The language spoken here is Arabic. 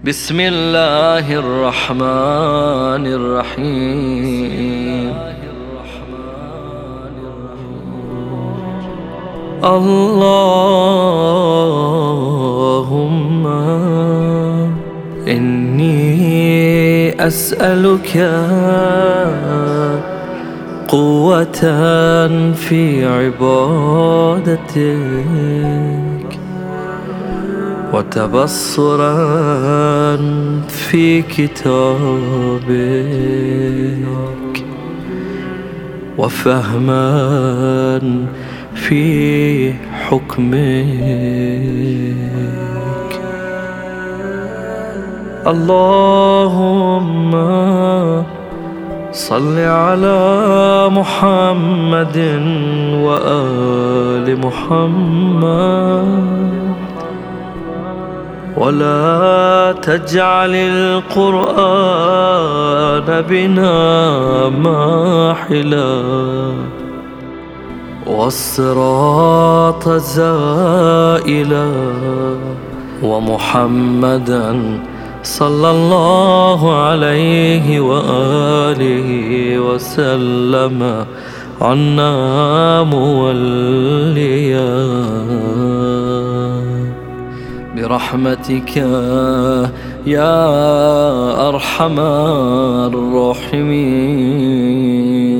بسم الله الرحمن الرحيم. اللهم إني أسألك قوة في عبادتك، وتبصرا في كتابك، وفهما في حكمك. اللهم صل على محمد وآل محمد، ولا تجعل القرآن بنا ماحلا، والصراط زائلا، ومحمدا صلى الله عليه وآله وسلم عنا موليا، برحمتك يا أرحم الراحمين.